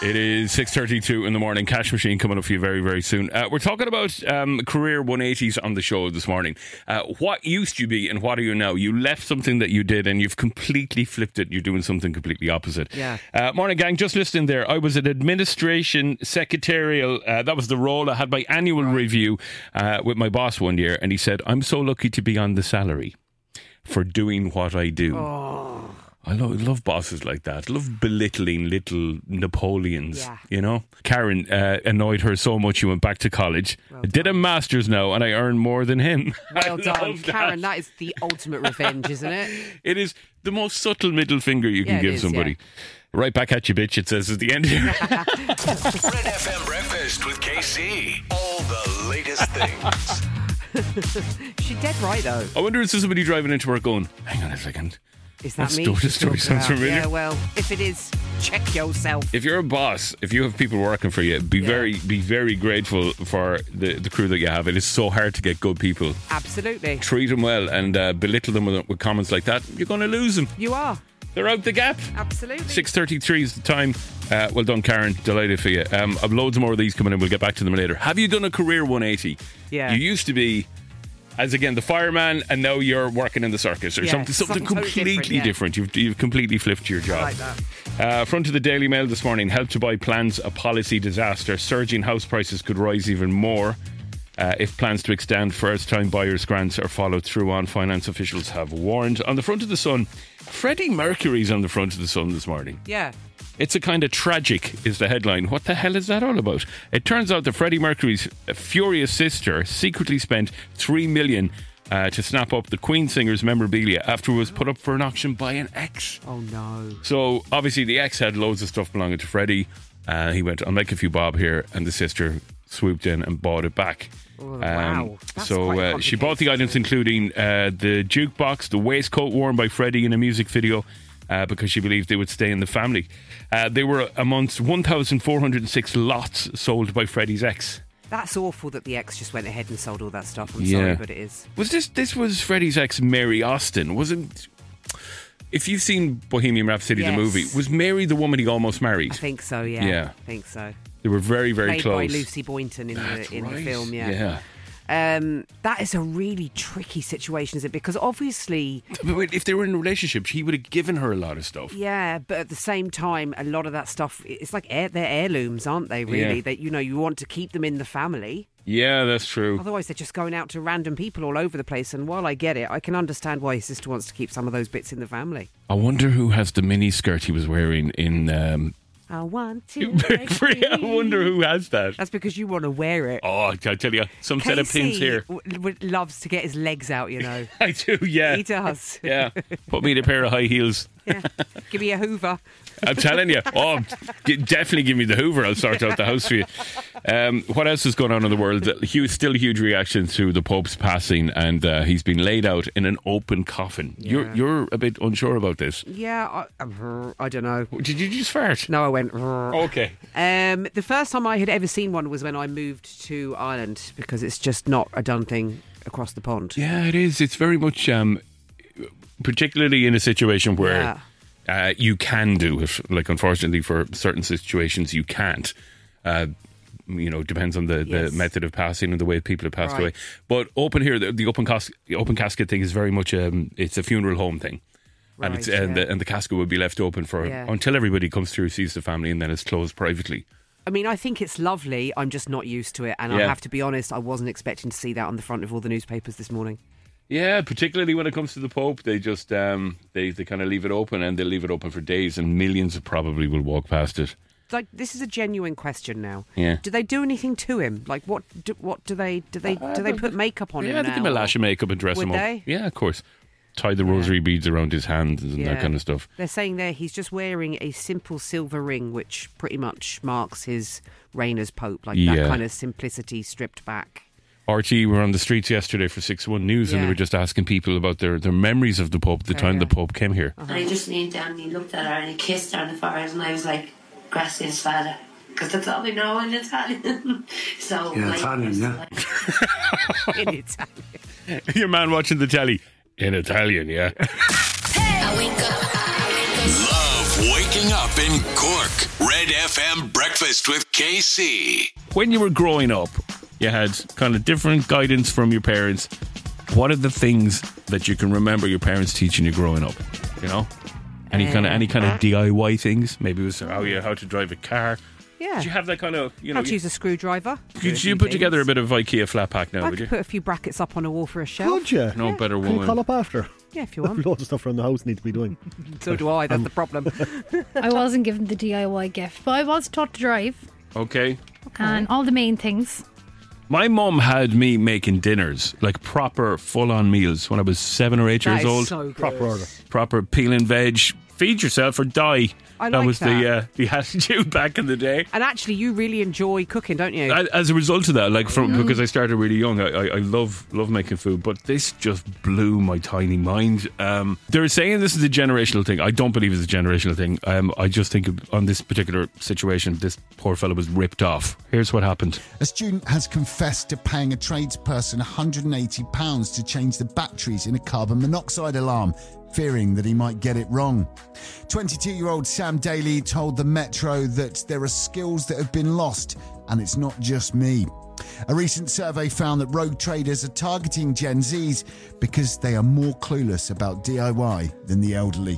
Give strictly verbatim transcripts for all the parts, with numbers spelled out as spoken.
It is six thirty-two in the morning. Cash Machine coming up for you very, very soon. Uh, we're talking about um, career one eighties on the show this morning. Uh, what used you be and what are you now? You left something that you did and you've completely flipped it. You're doing something completely opposite. Yeah. Uh, morning, gang. Just listening there. I was an administration secretarial. Uh, that was the role. I had my annual right. review uh, with my boss one year, and he said, "I'm so lucky to be on the salary for doing what I do." Oh. I love, love bosses like that. Love belittling little Napoleons, yeah. you know. Karen uh, annoyed her so much she went back to college. Well did a master's now and I earn more than him. Well done, Karen. That. that is the ultimate revenge, isn't it? It is the most subtle middle finger you can yeah, give is, somebody. Yeah. Right back at you, bitch, it says at the end here. Red F M Breakfast with K C. All the latest things. She's dead right, though. I wonder if there's somebody driving into work going, hang on a second. Is that That's me? The story sounds familiar. Yeah, well, if it is, check yourself. If you're a boss, if you have people working for you, be yeah. very be very grateful for the, the crew that you have. It is so hard to get good people. Absolutely. Treat them well and uh, belittle them with, with comments like that. You're going to lose them. You are. They're out the gap. Absolutely. six thirty-three is the time. Uh, well done, Karen. Delighted for you. Um, I've loads more of these coming in. We'll get back to them later. Have you done a career one eighty? Yeah. You used to be, as again, the fireman, and now you're working in the circus or yeah, something, something, something completely totally different. Yeah. different. You've, you've completely flipped your job. I like that. Uh, front of the Daily Mail this morning. Help to Buy plans a policy disaster. Surging house prices could rise even more uh, if plans to extend first-time buyers' grants are followed through on. Finance officials have warned. On the front of the Sun, Freddie Mercury's on the front of the Sun this morning. Yeah. It's a kind of tragic, is the headline. What the hell is that all about? It turns out that Freddie Mercury's furious sister secretly spent three million dollars uh, to snap up the Queen singer's memorabilia after it was put up for an auction by an ex. Oh no. So obviously the ex had loads of stuff belonging to Freddie. Uh, he went, I'll make a few bob here, and the sister swooped in and bought it back. Oh, um, wow. That's so uh, she bought the items including uh, the jukebox, the waistcoat worn by Freddie in a music video, uh, because she believed they would stay in the family. Uh, they were amongst one thousand four hundred six lots sold by Freddie's ex. That's awful that the ex just went ahead and sold all that stuff. I'm yeah. sorry, but it is. Was this this was Freddie's ex, Mary Austin? Wasn't? If you've seen Bohemian Rhapsody, yes. the movie, was Mary the woman he almost married? I think so. Yeah. Yeah. I think so. They were very, very Played close. by Lucy Boynton in That's the in right. the film. Yeah. Yeah. Um, that is a really tricky situation, is it? Because obviously, but if they were in a relationship, he would have given her a lot of stuff. Yeah, but at the same time, a lot of that stuff, it's like air, they're heirlooms, aren't they? Really, yeah. that you know, you want to keep them in the family. Yeah, that's true. Otherwise, they're just going out to random people all over the place. And while I get it, I can understand why his sister wants to keep some of those bits in the family. I wonder who has the mini skirt he was wearing in. Um, I want to break free. I wonder who has that. That's because you want to wear it. Oh, I tell you, some Casey set of pins here. W- w- loves to get his legs out, you know. I do, yeah. He does. Yeah. Put me in a pair of high heels. Yeah. Give me a Hoover. I'm telling you. Oh, g- definitely give me the Hoover. I'll sort out the house for you. Um, what else is going on in the world? Huge, still huge reaction to the Pope's passing, and uh, he's been laid out in an open coffin. Yeah. You're you're a bit unsure about this. Yeah, I, I don't know. Did you just fart? No, I went. Okay. Um, the first time I had ever seen one was when I moved to Ireland, because it's just not a done thing across the pond. Yeah, it is. It's very much, um, particularly in a situation where yeah. uh, you can do it. Like, unfortunately, for certain situations, you can't. Uh, you know, depends on the, yes. the method of passing and the way people have passed right. away. But open here, the, the open cas- the open casket thing is very much um, it's a funeral home thing. Right, and it's yeah. and, the, and the casket would be left open for yeah. until everybody comes through, sees the family, and then it's closed privately. I mean, I think it's lovely. I'm just not used to it. And yeah. I have to be honest, I wasn't expecting to see that on the front of all the newspapers this morning. Yeah, particularly when it comes to the Pope, they just um, they, they kind of leave it open, and they leave it open for days, and millions probably will walk past it. Like, this is a genuine question now. Yeah. Do they do anything to him? Like, what do, what do they do they Uh, do they put makeup on yeah, him they now? give him a lash of makeup and dress Would him they? up. Yeah, of course. Tie the rosary yeah. beads around his hands and yeah. that kind of stuff. They're saying there he's just wearing a simple silver ring, which pretty much marks his reign as Pope. Like Yeah. that kind of simplicity stripped back. R T were on the streets yesterday for six one News, Yeah. and they were just asking people about their, their memories of the Pope at the Oh, time yeah. the Pope came here. Uh-huh. And I just leaned down and he looked at her and he kissed her on the forehead, and I was like, grazie spada, because that's all we know in Italian. So yeah, like, Italian, yeah. In Italian. Your man watching the telly in Italian, yeah. Love waking up in Cork. Red F M Breakfast with K C. When you were growing up, you had kind of different guidance from your parents. What are the things that you can remember your parents teaching you growing up? You know, any kind of any kind of D I Y things. Maybe it was how you how to drive a car. Yeah. Did you have that kind of, you know? How to use a screwdriver. Could you put together a bit of IKEA flat pack now, I would you? could put a few brackets up on a wall for a shelf. Could you? No better Can you woman. call up after? Yeah, if you want. Loads of stuff around the house need to be doing. So do I, that's the problem. I wasn't given the D I Y gift, but I was taught to drive Okay. and all the main things. My mum had me making dinners, like proper full-on meals when I was seven or eight That years is old. so good. Proper order. Proper peeling veg. Feed yourself or die. I that like was the that. uh, the attitude back in the day. And actually, you really enjoy cooking, don't you? I- As a result of that, like from Mm. because I started really young, I, I, I love love making food. But this just blew my tiny mind. Um, they're saying this is a generational thing. I don't believe it's a generational thing. Um, I just think on this particular situation, this poor fellow was ripped off. Here's what happened. A student has confessed to paying a tradesperson one hundred eighty pounds to change the batteries in a carbon monoxide alarm, fearing that he might get it wrong. twenty-two-year-old Sam Daly told the Metro that there are skills that have been lost, and it's not just me. A recent survey found that rogue traders are targeting Gen Zs because they are more clueless about D I Y than the elderly.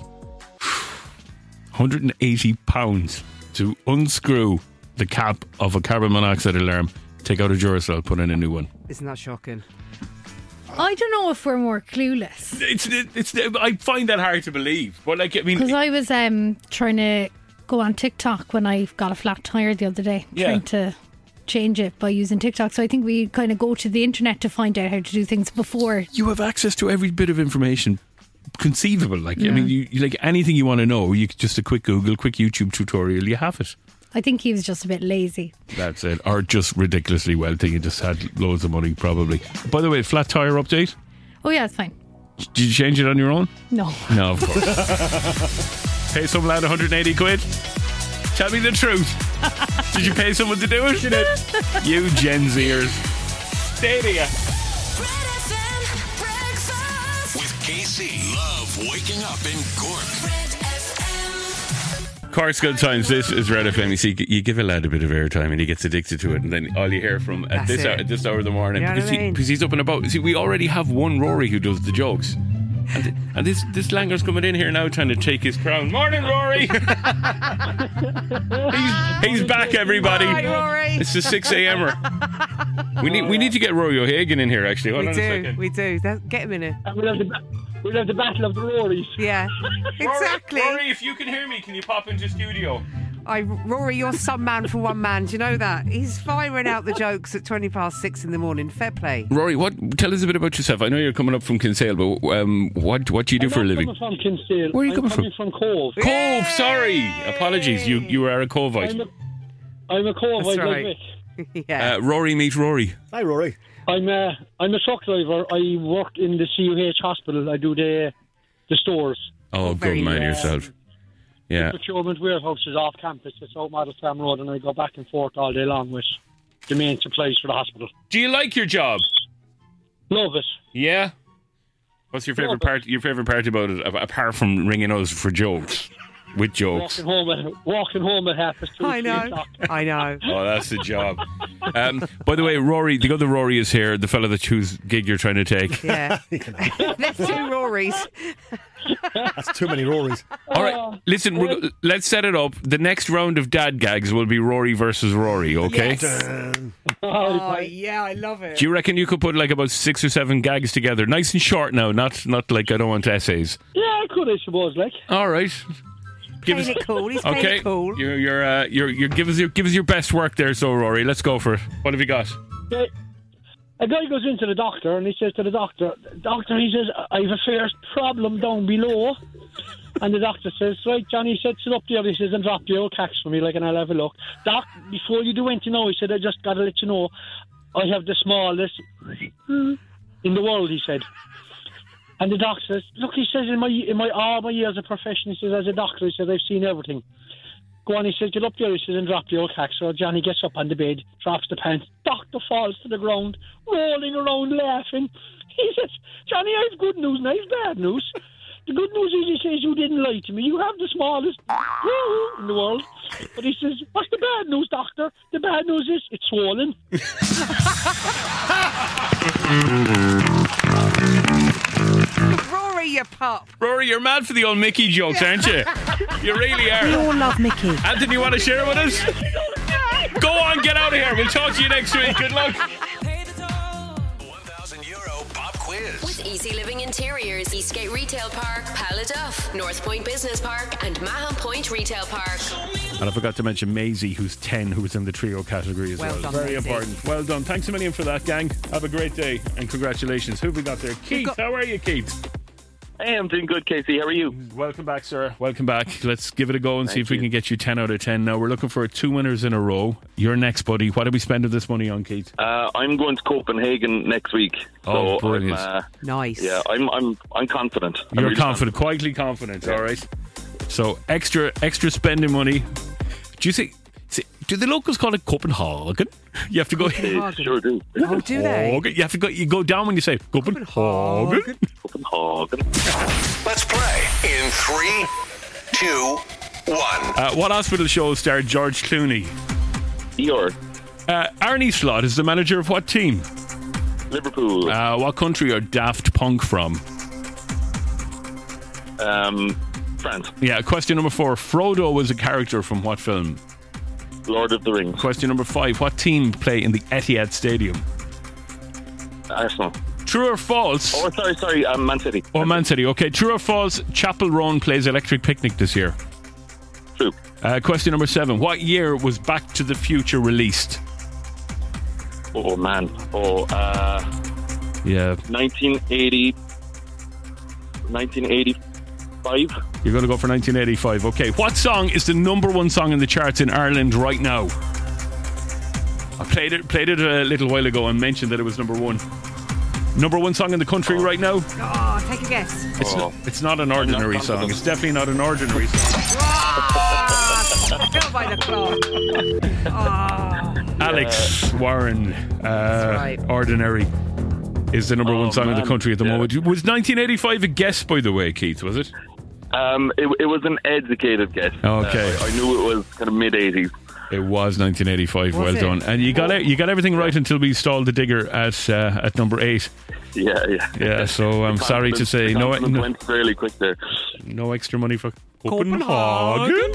one hundred eighty pounds to unscrew the cap of a carbon monoxide alarm, take out a Duracell, put in a new one. Isn't that shocking? I don't know if we're more clueless. It's, it's, I find that hard to believe. But like, I mean, Because I was um, trying to go on TikTok when I got a flat tyre the other day, Yeah. trying to change it by using TikTok. So I think we kind of go to the internet to find out how to do things before. you have access to every bit of information conceivable. Like, I mean, you, you like anything you want to know, you just a quick Google, quick YouTube tutorial, you have it. I think he was just a bit lazy. That's it. Or just ridiculously wealthy and just had loads of money, probably. By the way, flat tyre update. Oh yeah, it's fine. Did you change it on your own? No. No, of course. Pay some lad one hundred eighty quid? Tell me the truth. Did you pay someone to do it? You did. You Gen Zers. Stay there. Red F M Breakfast with K C. Love waking up in Cork. Red F M. Cork's Good Times. This is Red F M. You see, you give a lad a bit of airtime and he gets addicted to it, and then all you hear from at That's this it. hour, at this hour of the morning, You know because, what I he, mean? because he's up and about. See, we already have one Rory who does the jokes. And, and this this langer's coming in here now trying to take his crown. Morning, Rory. he's, he's back, everybody. Hi, Rory. It's the six a.m.er. We need we need to get Rory O'Hagan in here. Actually, hold We on a do, second. we do. That- Get him in it. We'll have, the, we'll have the battle of the Rorys. Yeah, exactly. Rory, Rory, if you can hear me, can you pop into studio? I, Rory, you're some man for one man. Do you know that? He's firing out the jokes at twenty past six in the morning. Fair play. Rory, what? Tell us a bit about yourself. I know you're coming up from Kinsale, but um, what what do you do I'm for a not living? coming from Kinsale. Where are you I'm coming coming from? Cove. Cove, sorry. Apologies. You you are a Coveite. I'm a, I'm a Cove. That's I right. live with. Yeah. Uh, Rory, meet Rory. Hi, Rory. I'm a, I'm a truck driver. I work in the C U H hospital. I do the the stores. Oh, good very man good. yourself. Yeah. Procurement warehouses off campus. It's out Model Farm Road, and I go back and forth all day long with the main supplies for the hospital. Do you like your job? Love it. Yeah. What's your favourite Love it. part? Your favourite part about it, a- apart from ringing us for jokes, with jokes? Walking home at walking home at half past two. I three know. o'clock. I know. Oh, that's the job. Um, by the way, Rory, the other Rory is here, the fella that whose gig you're trying to take. Yeah. There's two Rorys. That's too many Rorys. All right, listen, we're, go- let's set it up. The next round of dad gags will be Rory versus Rory, okay? Oh, yeah, I love it. Do you reckon you could put like about six or seven gags together? Nice and short now, not not like I don't want essays. Yeah, I could, I suppose. Like. All right. Give Playing it cool. He's playing okay. it cool. You're you're uh, you're you're give us your give us your best work there, so Rory. Let's go for it. What have you got? Okay. A guy goes into the doctor and he says to the doctor, Doctor, he says, I have a fair problem down below. And the doctor says, right, Johnny, he said, sit up there, he says, and drop the old cax for me, like, and I'll have a look. Doc, before you do anything now, he said, I just got to let you know, I have the smallest in the world, he said. And the doctor says, look, he says, in my in my all my years of profession, he says, as a doctor, he says, I've seen everything. Go on, he says, get up there, he says, and drop the old cack. So Johnny gets up on the bed, drops the pants. Doctor falls to the ground, rolling around laughing. He says, Johnny, I have good news and I have bad news. the good news is, he says, you didn't lie to me. You have the smallest woo in the world. But he says, what's the bad news, doctor? The bad news is it's swollen. Rory, you pup. Rory, you're mad for the old Mickey jokes, aren't you? You really We are. all love Mickey. Anthony, you want to share with us? Go on, get out of here. We'll talk to you next week. Good luck. one thousand euro pop quiz. With Easy Living Interiors, Eastgate Retail Park, Paladuff, North Point Business Park, and Mahon Point Retail Park. And I forgot to mention Maisie, who's ten, who was in the trio category as well. Well done, Very Maisie. important. Well done. Thanks a million for that, gang. Have a great day and congratulations. Who have we got there? Keith, got- how are you, Keith? Hey, I'm doing good, Casey. How are you? Welcome back, sir. Welcome back. Let's give it a go and see Thank if we you. can get you ten out of ten. Now, we're looking for two winners in a row. You're next, buddy. What are we spending this money on, Keith? Uh, I'm going to Copenhagen next week. Oh, so brilliant. I'm, uh, Nice. yeah, I'm, I'm, I'm confident. I'm You're really confident, quietly confident, all right? So, extra extra spending money. Do you think, see, do the locals call it Copenhagen? You have to go. They Copenhagen. sure do. Oh, do they? Copenhagen. You have to go. You go down when you say Copenhagen. Copenhagen. Copenhagen. Let's play in three, two, one. Uh, what hospital show starred George Clooney? Eeyore. Uh, Arnie Slot is the manager of what team? Liverpool. Uh, what country are Daft Punk from? Um, France. Yeah. Question number four. Frodo was a character from what film? Lord of the Rings. Question number five. What team play in the Etihad Stadium? Arsenal. True or false? Oh, sorry, sorry. Um, Man City. Oh, Man City. Okay. True or false? Chapel Roan plays Electric Picnic this year. True. Uh, question number seven. What year was Back to the Future released? Oh, man. Oh, uh, Yeah. nineteen eighty. nineteen eighty-five. You're going to go for nineteen eighty-five. Okay. What song is the number one song in the charts in Ireland right now? I played it played it a little while ago and mentioned that it was number one. Number one song in the country right now? Oh, take a guess. It's, Oh. not, it's not an ordinary not song. confident. It's definitely not an ordinary song. Ah, Fell by the claw. Ah. Alex Warren, uh, right. Ordinary, is the number Oh, one song in the man. country at the Yeah. moment. Was nineteen eighty-five a guess, by the way, Keith, was it? Um, it, it was an educated guess. Okay. Uh, I knew it was kind of mid eighties. It was nineteen eighty-five. Was well it? done. And you got it, you got everything right until we stalled the digger at uh, at number eight. Yeah, yeah. Yeah, so I'm sorry to say The no, confidence no, went fairly quick there. no extra money for Copenhagen.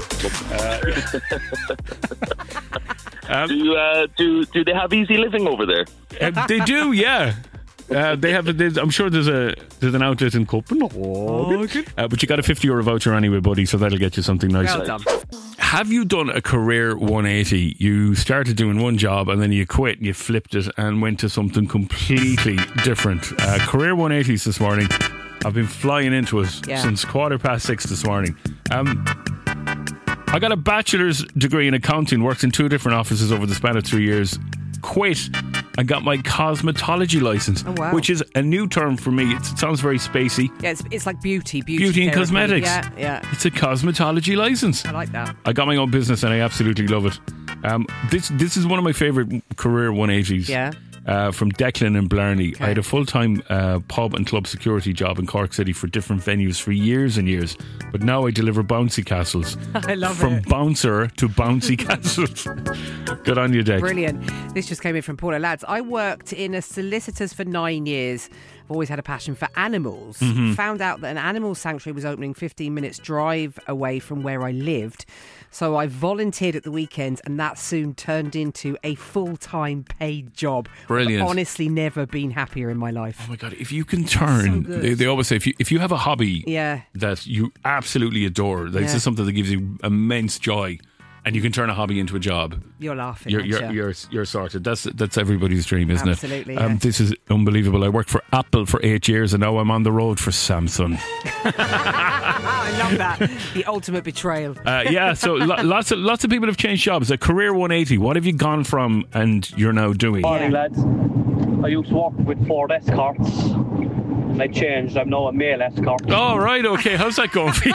Copenhagen. Do uh, do do they have easy living over there? Uh, they do, yeah. Uh, they have. There's, I'm sure there's a there's an outlet in Copenhagen, uh, but you got a fifty euro voucher anyway, buddy. So that'll get you something nice. Well done. Have you done a career one eighty? You started doing one job and then you quit, you flipped it and went to something completely different. Uh, career one eighties this morning. I've been flying into it Yeah. since quarter past six this morning. Um, I got a bachelor's degree in accounting, worked in two different offices over the span of three years, quit and got my cosmetology license, Oh, wow. which is a new term for me. It's, it sounds very spacey. Yeah, it's, it's like beauty, beauty, Beauty and therapy. cosmetics. Yeah, yeah. It's a cosmetology license. I like that. I got my own business and I absolutely love it. Um, this this is one of my favourite career one eighties. Yeah. Uh, from Declan and Blarney. Okay. I had a full-time uh, pub and club security job in Cork City for different venues for years and years. But now I deliver bouncy castles. I love From it. bouncer to bouncy castles. Good on you, Deck. Brilliant. This just came in from Paula. Lads, I worked in a solicitor's for nine years. I've always had a passion for animals. Mm-hmm. Found out that an animal sanctuary was opening fifteen minutes drive away from where I lived. So I volunteered at the weekends and that soon turned into a full-time paid job. Brilliant. I've honestly never been happier in my life. Oh my God, if you can turn, So good. they, they always say, if you, if you have a hobby Yeah. that you absolutely adore, this Yeah. is something that gives you immense joy, and you can turn a hobby into a job, You're laughing, you're aren't you're, you? you're you're sorted. That's that's everybody's dream, isn't Absolutely, it? Um, yeah. this is unbelievable. I worked for Apple for eight years, and now I'm on the road for Samsung. I love that. The ultimate betrayal. Uh, yeah, so lo- lots of lots of people have changed jobs. A career one eighty. What have you gone from, and you're now doing? Morning, lads. I used to work with Ford Escorts. And I changed. I'm now a male escort. Oh, right, okay. How's that going for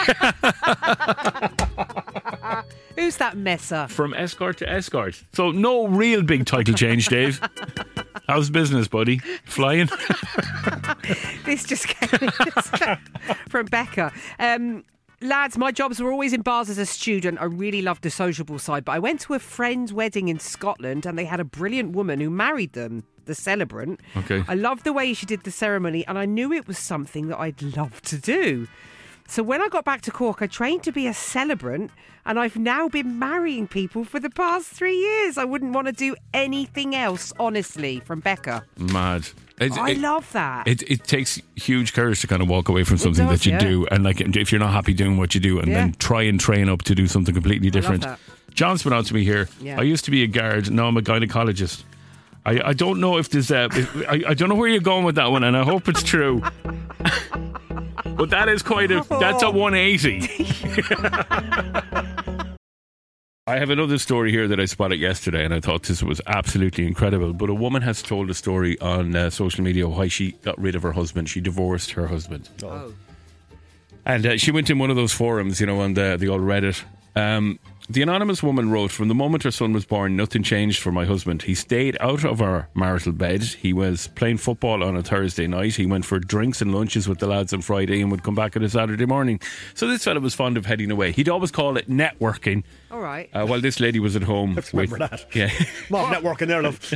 you? Who's that messer? From escort to escort. So no real big title change, Dave. How's business, buddy? Flying? This just came from Becca. Um, lads, my jobs were always in bars as a student. I really loved the sociable side, but I went to a friend's wedding in Scotland and they had a brilliant woman who married them, the celebrant. Okay. I loved the way she did the ceremony and I knew it was something that I'd love to do. So when I got back to Cork, I trained to be a celebrant and I've now been marrying people for the past three years. I wouldn't want to do anything else, honestly, from Becca. Mad. It, I it, love that. It it takes huge courage to kind of walk away from something does, that you yeah. do, and like if you're not happy doing what you do, and Yeah. then try and train up to do something completely different. that. John's been on to me here. Yeah. I used to be a guard. Now I'm a gynecologist. I, I don't know if there's a, if, I, I don't know where you're going with that one, and I hope it's true. But that is quite a that's a one eighty. I have another story here that I spotted yesterday and I thought this was absolutely incredible. But a woman has told a story on uh, social media why she got rid of her husband. She divorced her husband. Oh. And uh, she went in one of those forums, you know, on the, the old Reddit. Um, the anonymous woman wrote, "From the moment her son was born, nothing changed for my husband. He stayed out of our marital bed. He was playing football on a Thursday night. He went for drinks and lunches with the lads on Friday and would come back on a Saturday morning. So this fella was fond of heading away. He'd always call it networking. All right. Uh, while this lady was at home. Let's remember with, that. Yeah. Mom, networking there, love.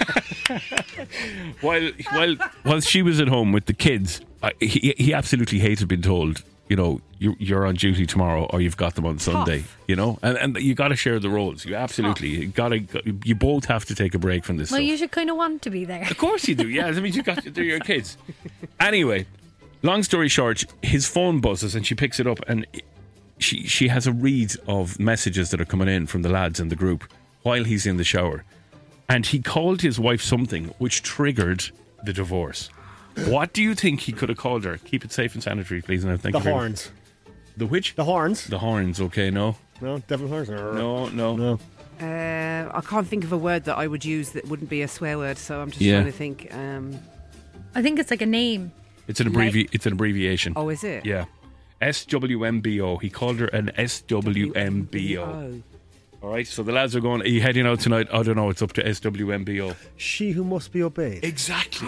while, while, while she was at home with the kids, uh, he, he absolutely hated being told, you know, you're, you're on duty tomorrow or you've got them on Sunday, Tough. you know, and, and you got to share the roles. You absolutely, you got to, you both have to take a break from this Well, stuff. you should kind of want to be there. Of course you do, yeah. I mean, you got they're your kids. Anyway, long story short, his phone buzzes and she picks it up and she she has a read of messages that are coming in from the lads in the group while he's in the shower. And he called his wife something which triggered the divorce. What do you think he could have called her? Keep it safe and sanitary, please. And I thank The you very much. horns. The which? The horns. The horns, okay, no. No, devil horns. No, no. No. Uh, I can't think of a word that I would use that wouldn't be a swear word, so I'm just Yeah. trying to think. Um, I think it's like a name. It's an abbrevi- it's an abbreviation. oh, is it? Yeah. S W M B O. He called her an S W M B O. Oh. All right, so the lads are going, are you heading out tonight? I don't know, it's up to S W M B O. She who must be obeyed. Exactly.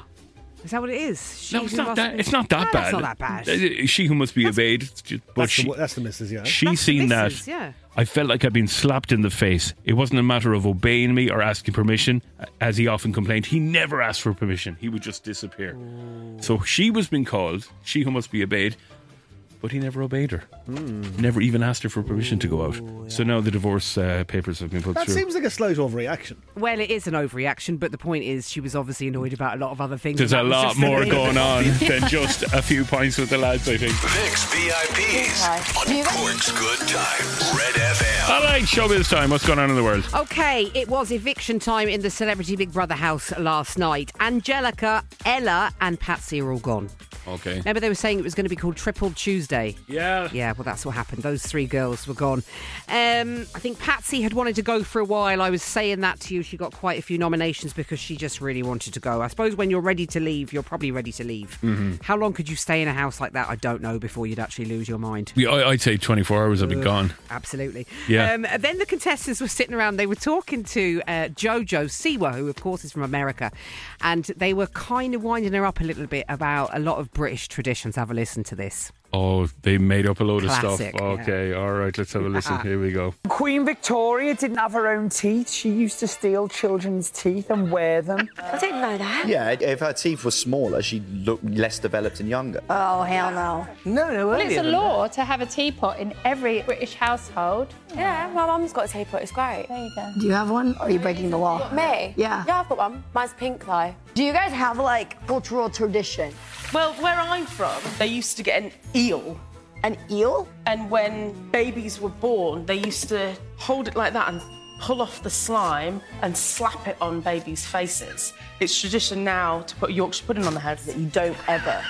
Is that what it is? She No, it's who not must that. be- It's not that No, bad. That's not that bad. Uh, She who must be obeyed. It's just- But That's, she, the, that's the missus, yeah. she That's seen the that. missus, yeah. I felt like I'd been slapped in the face. It wasn't a matter of obeying me or asking permission, as he often complained. He never asked for permission. He would just disappear. So she was being called, she who must be obeyed, but he never obeyed her. Never even asked her for permission to go out. So now the divorce uh, papers have been put That through. seems like a slight overreaction. Well, it is an overreaction, but the point is she was obviously annoyed about a lot of other things. There's and a that was lot just the more thing. going on than just a few pints with the lads, I think. Vic's V I Ps on Cork's Good Times. Red F M. All right, showbiz time. What's going on in the world? Okay, it was eviction time in the Celebrity Big Brother house last night. Angelica, Ella, and Patsy are all gone. Okay. Remember they were saying it was going to be called Triple Tuesday? Yeah. Yeah, well, that's what happened. Those three girls were gone. Um, I think Patsy had wanted to go for a while. I was saying that to you. She got quite a few nominations because she just really wanted to go. I suppose when you're ready to leave, you're probably ready to leave. Mm-hmm. How long could you stay in a house like that? I don't know, before you'd actually lose your mind. Yeah, I- I'd say twenty-four hours I'd be gone. Absolutely. Yeah. Um, then the contestants were sitting around. They were talking to uh, Jojo Siwa, who, of course, is from America. And they were kind of winding her up a little bit about a lot of British traditions. Have a listen to this. Oh, they made up a load Classic, of stuff. yeah. Okay, all right, let's have a listen. Here we go. Queen Victoria didn't have her own teeth. She used to steal children's teeth and wear them. I didn't know that. Yeah, if her teeth were smaller, she'd look less developed and younger. Oh, hell no. No, no, Well, it's a earlier than law to have a teapot in every British household. Yeah, my mum's got a teapot. It's great. There you go. Do you have one? Or are you breaking the law? Me? Yeah. Yeah, I've got one. Mine's pink, though. Do you guys have, like, cultural tradition? Well, where I'm from, they used to get an eel. An eel? And when babies were born, they used to hold it like that and pull off the slime and slap it on babies' faces. It's tradition now to put a Yorkshire pudding on the head that you don't ever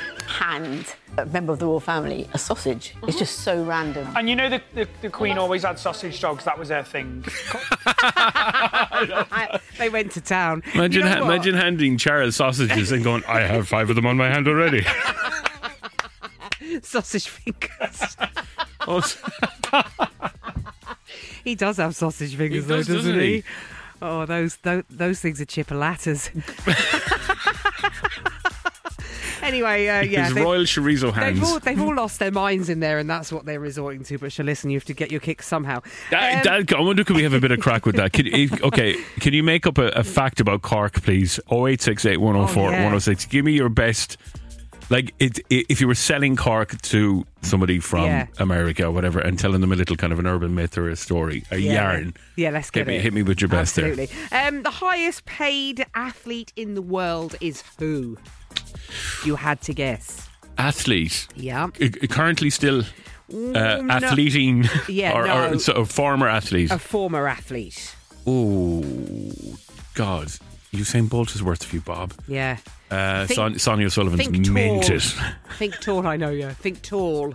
hand a member of the royal family a sausage. It's just so random. And you know the, the, the Queen always had sausage dogs. That was her thing. They went to town. Imagine, You know ha- what? imagine handing Charles sausages and going, I have five of them on my hand already. Sausage fingers. Oh, s- He does have sausage fingers, He though, does, doesn't doesn't he? he? Oh, those, those those things are chipolatas. Anyway, uh, yeah. His they- royal chorizo hands. They've all, they've all lost their minds in there, and that's what they're resorting to. But sure, listen, you have to get your kicks somehow. That, Um, that, I wonder, could we have a bit of crack with that? Can, okay, can you make up a, a fact about Cork, please? oh eight six eight, one oh four, Oh, yeah. one oh six. Give me your best. Like, it, it, if you were selling Cork to somebody from Yeah. America or whatever and telling them a little kind of an urban myth or a story, a Yeah. yarn. Yeah, let's get hit me, it. hit me with your best Absolutely. Um, the highest paid athlete in the world is who? You had to guess. there. Athlete. Yeah. Uh, Currently still uh, Mm, no. athleting. Yeah, or, no. or so, a former athlete. A former athlete. Oh, God. Usain Bolt is worth a few, Bob. Yeah. Uh, Think- Son- Sonia Sullivan's Think tall. minted. Think tall, I know, yeah. Think tall.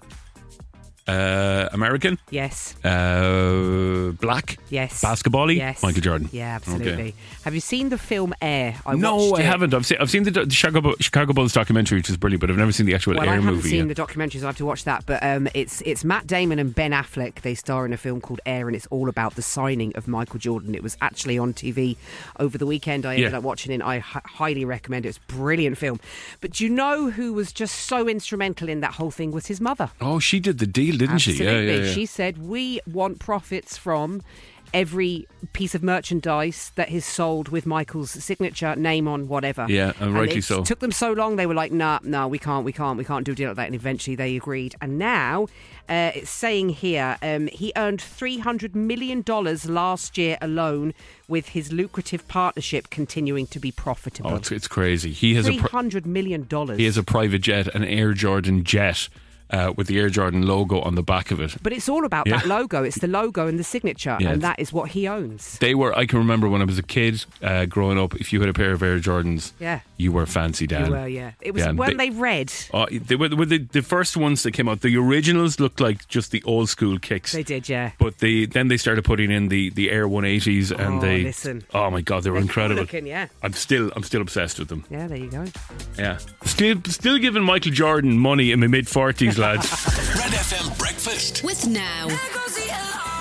Uh, American? Yes. Uh, black? Yes. Basketball-y? Yes. Michael Jordan. Yeah, absolutely. Okay. Have you seen the film Air? I no, watched I it. haven't. I've seen, I've seen the, the Chicago, Chicago Bulls documentary, which is brilliant, but I've never seen the actual Well, Air I haven't movie seen yet. the documentaries. I have to watch that. But um, it's it's Matt Damon and Ben Affleck. They star in a film called Air, and it's all about the signing of Michael Jordan. It was actually on T V over the weekend. I ended Yeah. up watching it. I hi- highly recommend it. It's a brilliant film. But do you know who was just so instrumental in that whole thing? Was his mother. Oh, she did the deal, didn't she? Yeah, Absolutely. yeah, yeah. She said, we want profits from every piece of merchandise that is sold with Michael's signature name on, whatever. Yeah, and rightly it so. took them so long, they were like, nah, no, we can't, we can't, we can't do a deal like that. And eventually they agreed. And now uh, it's saying here um, he earned three hundred million dollars last year alone, with his lucrative partnership continuing to be profitable. Oh, it's, it's crazy. He has a three pri- hundred million dollars. he has a private jet, an Air Jordan jet, uh, with the Air Jordan logo on the back of it. But it's all about Yeah. that logo. It's the logo and the signature, Yeah, and it's- that is what he owns. They were. I can remember when I was a kid, uh, growing up. If you had a pair of Air Jordans, Yeah. you were fancy, Dan. You were, yeah. It was Yeah, and when they- they, read. Oh, they were, were the, the first ones that came out. The originals looked like just the old school kicks. They did, yeah. But they then they started putting in the, the Air one eighties, and Oh, they. listen. Oh my God, they were They're incredible. cool looking, yeah. I'm still I'm still obsessed with them. Yeah, there you go. Yeah, still still giving Michael Jordan money in my mid forties, lads. Red F M breakfast. With Now.